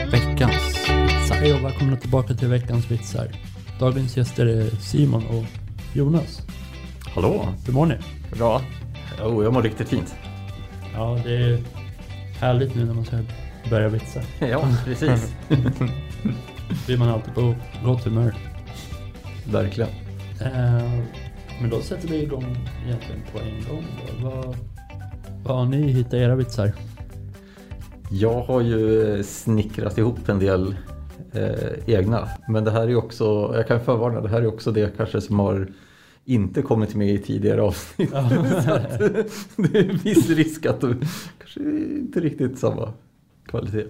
Veckans vitsar. Hej och välkomna tillbaka till veckans vitsar. Dagens gäster är Simon och Jonas. Hallå. Hur mår ni? Bra. Jag mår riktigt fint. Ja, det är härligt nu när man ska börja vitsa. Ja, precis. Blir man alltid på gott humör. Verkligen. Men då sätter vi igång egentligen på en gång. Vad har ni hittat era vitsar? Jag har ju snickrat ihop en del egna. Men det här är också, jag kan förvarna, det här är också det kanske som har inte kommit med i tidigare avsnitt. Så att, det är viss risk att det kanske inte riktigt samma kvalitet.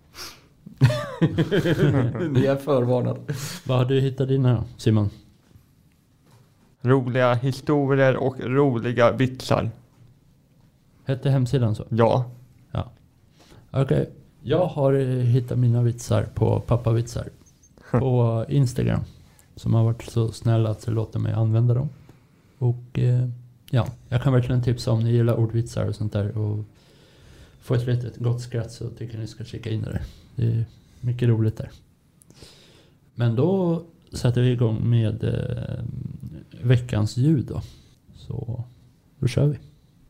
Ni är förvarnade. Vad har du hittat dina, Simon? Roliga historier och roliga vitsar. Hette hemsidan så? Ja. Okej. Jag har hittat mina vitsar på pappavitsar på Instagram. Som har varit så snälla att låta mig använda dem. Och ja, jag kan verkligen tipsa om ni gillar ordvitsar och sånt där. Och få ett litet gott skratt så tycker ni ska kika in det. Det är mycket roligt där. Men då sätter vi igång med veckans ljud då. Så då kör vi.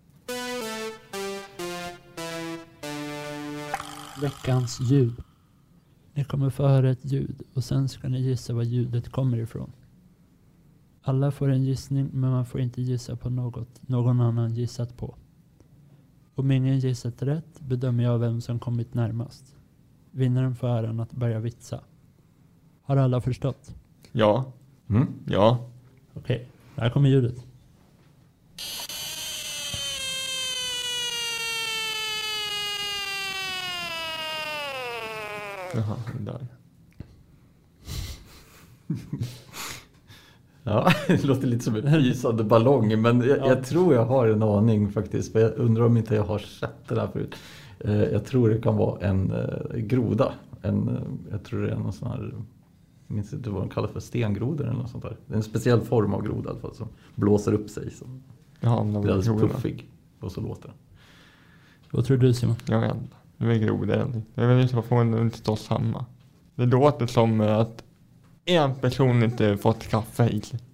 Veckans ljud. Ni kommer få höra ett ljud och sen ska ni gissa vad ljudet kommer ifrån. Alla får en gissning men man får inte gissa på någon annan gissat på. Om ingen gissat rätt bedömer jag vem som kommit närmast. Vinnaren får äran att börja vitsa. Har alla förstått? Ja. Mm. Ja. Okej, här kommer ljudet. Jaha, där. Ja, det låter lite som en lysande ballong. Men jag tror jag har en aning faktiskt. För jag undrar om inte jag har sett det där förut. Jag tror det kan vara en groda. Jag tror det är någon sån här... Jag minns inte vad de kallar för stengrodor eller något sånt där. Det är en speciell form av groda i alla fall som blåser upp sig. Som Ja, blir alldeles puffig. Och så låter den. Vad tror du, Simon? Jag vet inte. Det är grodor. Jag vet inte varför hon inte står samma. Det låter som att en person inte fått kaffe i sig.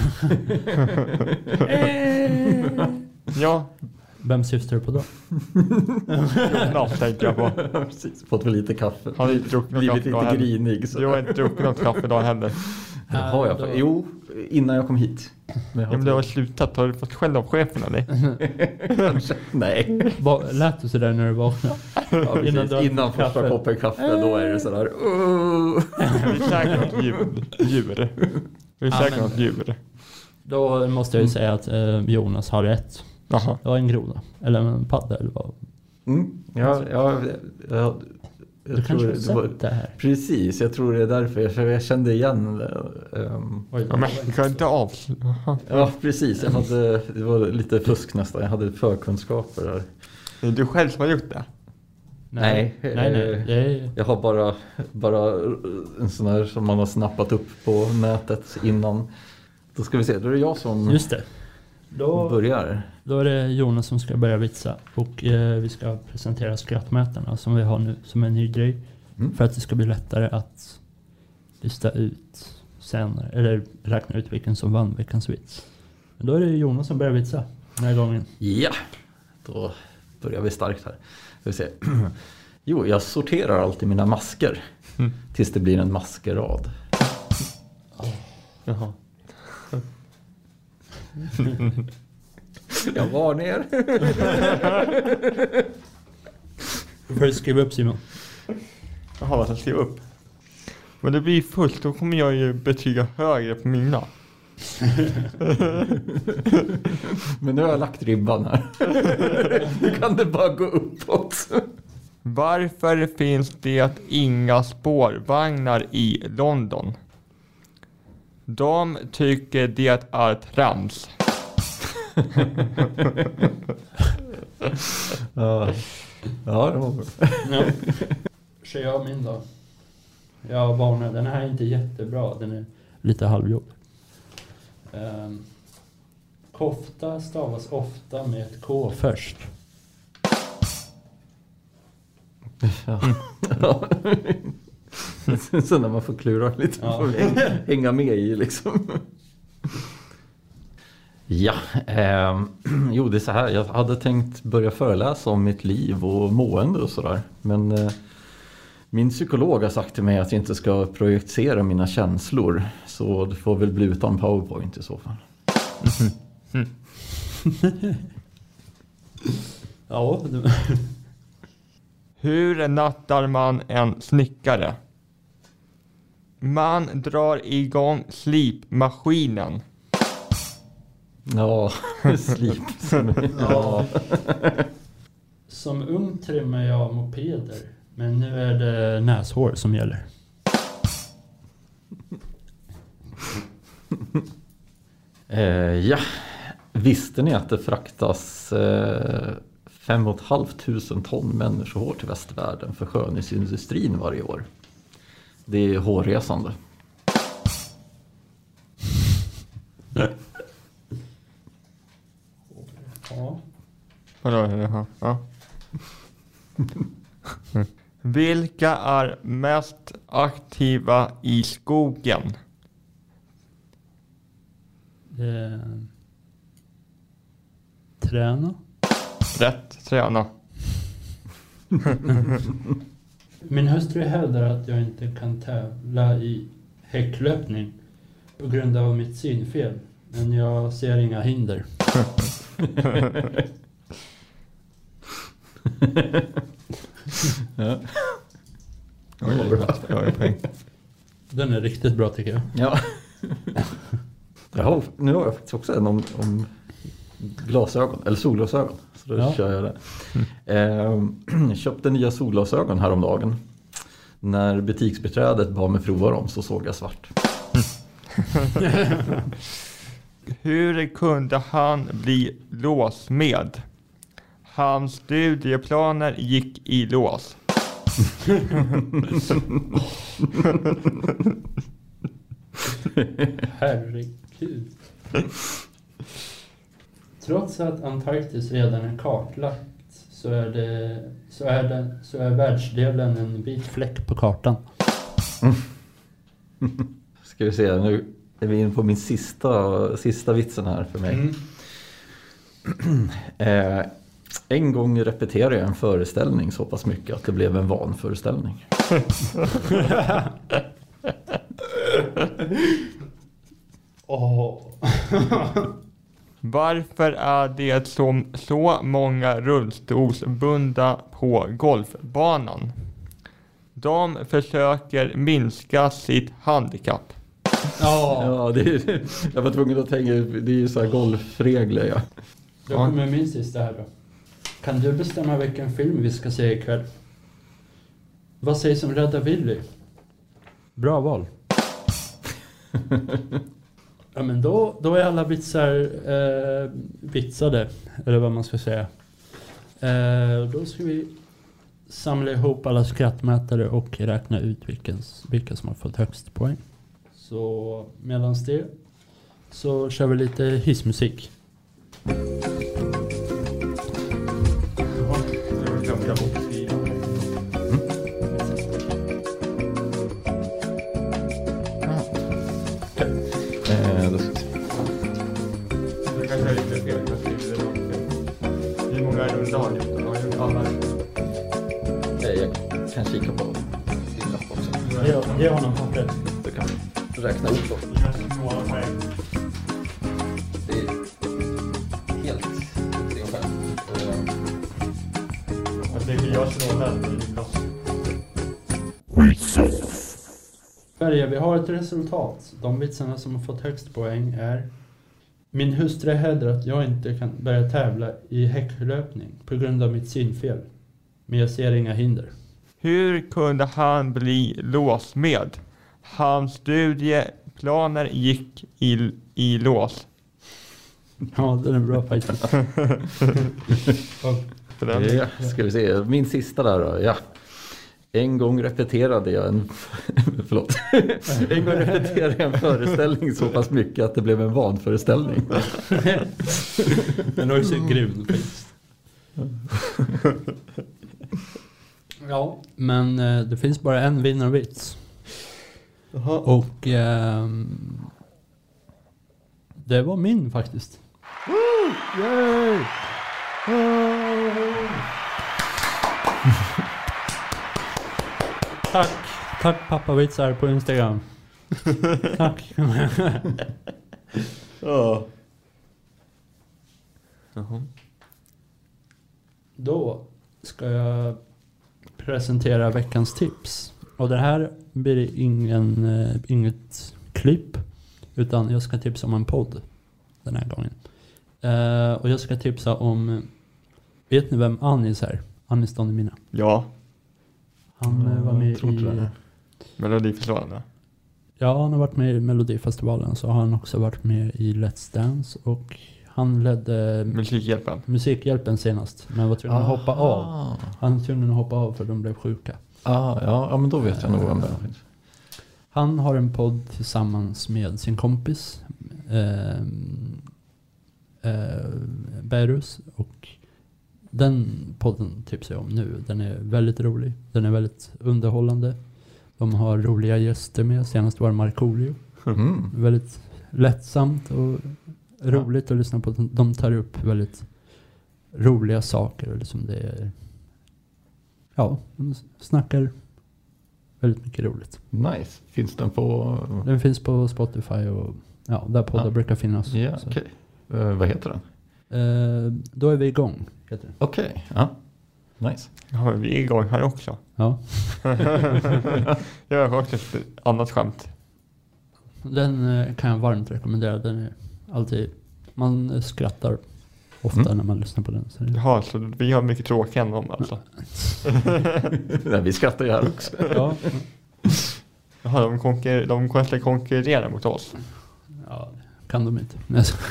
Ja. Vem syftar du på då? Jonas tänker jag på. Precis, fått väl lite kaffe. Har inte druckit något Blivit kaffe lite grinig. Så. Jag har inte druckit något kaffe idag heller. Det har jag. Jo, innan jag kom hit. Men du har slutat. Har du fått skäll av chefen eller? Nej. Lät du sådär när du vaknade? Ja, innan första koppen kaffe, då är det sådär. Vi käkar något djur. Vi käkar något djur. Då måste jag ju säga att Jonas har rätt. Jaha. Det var en groda. Eller en padda eller vad. Jag du kanske har det sett var, det här. Precis, jag tror det är därför. Jag kände igen det. Ja, men jag kan inte Ja, precis. Det var lite fusk nästan. Jag hade förkunskaper där. Det är du själv som har gjort det? Nej. Jag har bara en sån här som man har snappat upp på nätet innan. Då ska vi se, då är det jag som Just det. börjar. Då är det Jonas som ska börja vitsa. Och vi ska presentera skrattmätarna som vi har nu som en ny grej. För att det ska bli lättare att lista ut sen. Eller räkna ut vilken som vann veckans vits. Men då är det Jonas som börjar vitsa den här gången. Ja, då börjar vi starkt här. Ska vi se. Jo, jag sorterar alltid mina masker. Tills det blir en maskerad. Jaha. Jag var ner. Du får skriva upp, Simon. Jaha, vad ska jag skriva upp? Men det blir fullt, då kommer jag ju betyga högre på mina. Men nu har jag lagt ribban här. Nu kan det bara gå uppåt. Varför finns det inga spårvagnar i London? De tycker det är trams. Ja, det var bra. Ja. Kör jag min då. Jag varnar, den här är inte jättebra. Den är lite halvjobb. Kofta stavas ofta med ett K först. Ja. Så när man får klura lite, Ja. får hänga med i liksom. Ja, jo det är så här. Jag hade tänkt börja föreläsa om mitt liv och mående och sådär. Men min psykolog har sagt till mig att jag inte ska projicera mina känslor. Så det får väl bli utan PowerPoint i så fall. Ja, Hur nattar man en snickare? Man drar igång slipmaskinen. Ja, slip. Ja. Som ung trimmar jag mopeder. Men nu är det näshår som gäller. Ja, visste ni att det fraktas 5 500 ton människohår till västvärlden för skönhetsindustrin varje år? Det är hårresande. Ja. Vadå? Jaha, ja. Vilka är mest aktiva i skogen? Träna. Rätt, träna. Min hustru hävdar att jag inte kan tävla i häcklöpning på grund av mitt synfel. Men jag ser inga hinder. Ja. Jag är poäng. Den är riktigt bra tycker jag. Ja. Nu har jag faktiskt också en om glasögon, eller solglasögon. Så då kör jag det. Jag köpte nya solglasögon häromdagen. När butiksbiträdet bad mig prova dem så såg jag svart. Hur kunde han bli låsmed? Hans studieplaner gick i lås. Herregud. Trots att Antarktis redan är kartlagt så är världsdelen en vit fläck på kartan. Ska vi se, nu är vi inne på min sista vitsen här för mig. En gång repeterade jag en föreställning så pass mycket att det blev en vanföreställning. Varför är det så många rullstolsbundna på golfbanan? De försöker minska sitt handikapp. Ja, jag var tvungen att tänka, det är ju så här golfregler. Ja. Då kommer min sista här då. Kan du bestämma vilken film vi ska se ikväll? Vad sägs om Rädda Willy? Bra val. Ja men då är alla vitsar vitsade. Eller vad man ska säga. Då ska vi samla ihop alla skrattmätare och räkna ut vilka som har fått högst poäng. Så medans det så kör vi lite hissmusik. Hur många rundor har du? Jag kan kika på din lapp också. Ge honom pappret. Du kan räkna ut då. Det är helt det själv. Det är jag som har Färja, vi har ett resultat. De vitsarna som har fått högst poäng är: min hustru hävdar att jag inte kan börja tävla i häcklöpning på grund av mitt synfel. Men jag ser inga hinder. Hur kunde han bli låsmed? Hans studieplaner gick i lås. Ja, den är bra faktiskt. Ja, ska vi se. Min sista där då. Ja. En gång repeterade jag en föreställning så pass mycket att det blev en vanföreställning. Den har ju så grund faktiskt. Ja, men det finns bara en vinnarvits. Jaha. Och det var min faktiskt. Woo! Yay! Tack pappavitsar på Instagram. Tack. Ja. Jaha. Då ska jag presentera veckans tips. Och det här blir inget klipp, utan jag ska tipsa om en podd den här gången. Och jag ska tipsa om, vet ni vem Anis är? Anis Don Demina. Ja. Han var med i Melodifestivalen. Ja, han har varit med i Melodifestivalen, så har han också varit med i Let's Dance, och han ledde Musikhjälpen senast, men var tvungen att hoppa av. Han var tvungen att hoppa av för de blev sjuka. Ja, men då vet jag nog vem det är. Han har en podd tillsammans med sin kompis Berus, och den podden tipsar jag om nu. Den är väldigt rolig, den är väldigt underhållande. De har roliga gäster med, senast var det Markoolio. Väldigt lättsamt och roligt att lyssna på. De tar upp väldigt roliga saker, liksom det är, ja, de snackar väldigt mycket roligt. Nice. Finns den på? Den finns på Spotify och ja, där poddar brukar finnas. Ja, okej. Vad heter den? Då är vi igång, heter den. Okej, ja. Nice. Ja, vi är igång här också. Ja. Jag har också ett annat skämt. Den kan jag varmt rekommendera. Den är alltid, man skrattar ofta när man lyssnar på den. Så Jaha, så vi har mycket tråkigare än dem alltså. Nej, vi skrattar ju här också. Ja. Jaha, de kanske konkurrerar mot oss. Ja, kan de inte.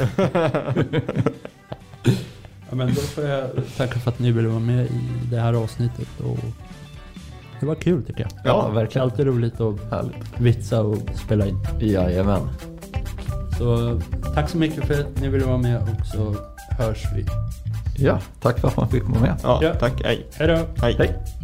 Ja, men då får jag tacka för att ni ville vara med i det här avsnittet. Och det var kul tycker jag. Ja, verkligen. Alltid roligt att vitsa och spela in. Jajamän. Så tack så mycket för att ni ville vara med, och så hörs vi. Ja, tack för att man fick vara med. Ja, tack. Hej. Hej då. Hej. Hej.